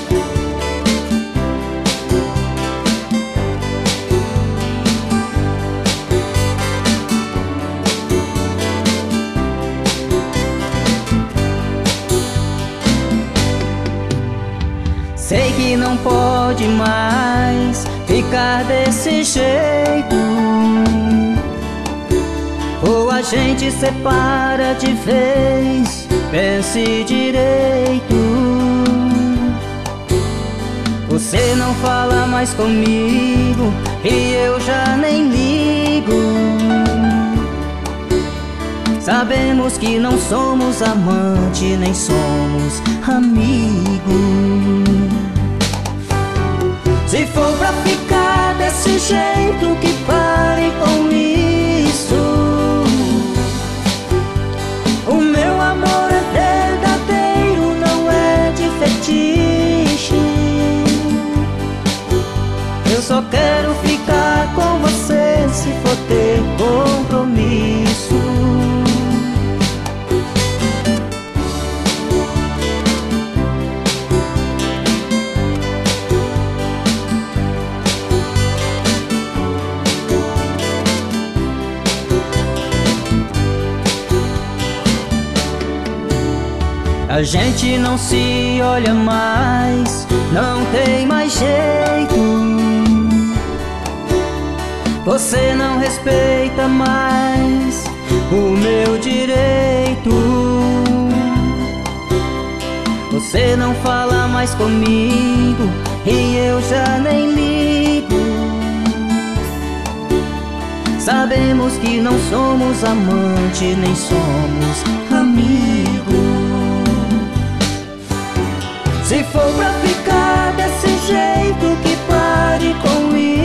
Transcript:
Sei que não pode mais ficar desse jeito, ou a gente separa de vez, pense direito. Você não fala mais comigo e eu já nem ligo. Sabemos que não somos amante, nem somos amigo. Se for pra ficar desse jeito, que pare com isso. O meu amor é verdadeiro, não é de fetiche. Eu só quero ficar com você se for ter compromisso. A gente não se olha mais, não tem mais jeito. Você não respeita mais o meu direito. Você não fala mais comigo e eu já nem ligo. Sabemos que não somos amante, nem somos amigo. Se for pra ficar desse jeito, que pare com isso.